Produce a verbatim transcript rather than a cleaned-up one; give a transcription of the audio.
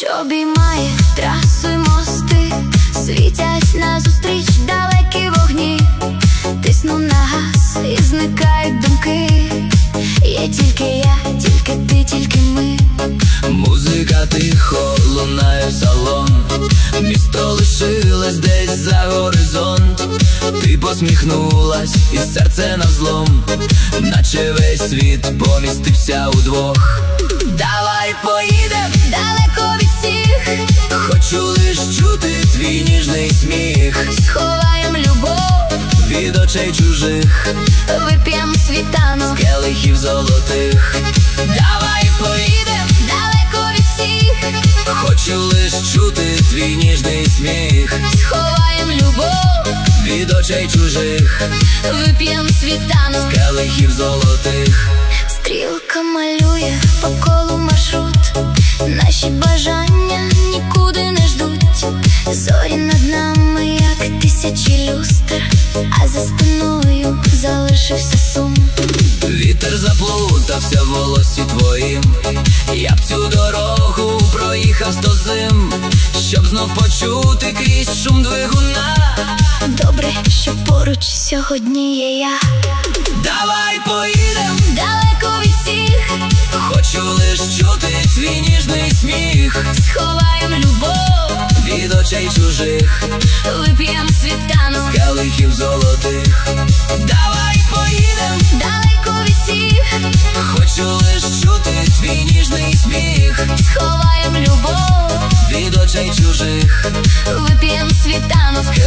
що обіймає трасу й мости, світять назустріч далекі вогні. Тисну на газ і зникають думки. Є тільки я, тільки ти, тільки ми. Музика тихо лунає в салон. Місто лишилось десь за горизонт. Ти посміхнулась і серце навзлом, наче весь світ помістився удвох. Давай поїдем далеко від всіх. Хочу лиш чути твій ніжний сміх. Сховаєм любов від очей чужих. Вип'єм світанок з келихів золотих. Давай поїдем далеко від всіх. Хочу лиш чути твій ніжний сміх. Сховаєм любов від очей чужих. Вип'єм світанок з келихів золотих. Стрілка малює по колу маршрут. Наші бажання нікуди не ждуть. Зорі над нами, як тисячі люстр, а за спиною залишився сум. Вітер заплутався в волосі твоїм. Я б цю дорогу проїхав сто зим, щоб знов почути крізь шум двигуна. Добре, що поруч сьогодні є я. Давай поїдем далеко від всіх. Хочу лиш чути твій ніжний сміх. Сховаєм любов від очей чужих. Вип'єм світанок з келихів золотих. Давай поїдем далеко від всіх. Хочу лиш чути твій ніжний сміх. Сховаєм любов від очей чужих. Вип'єм світанок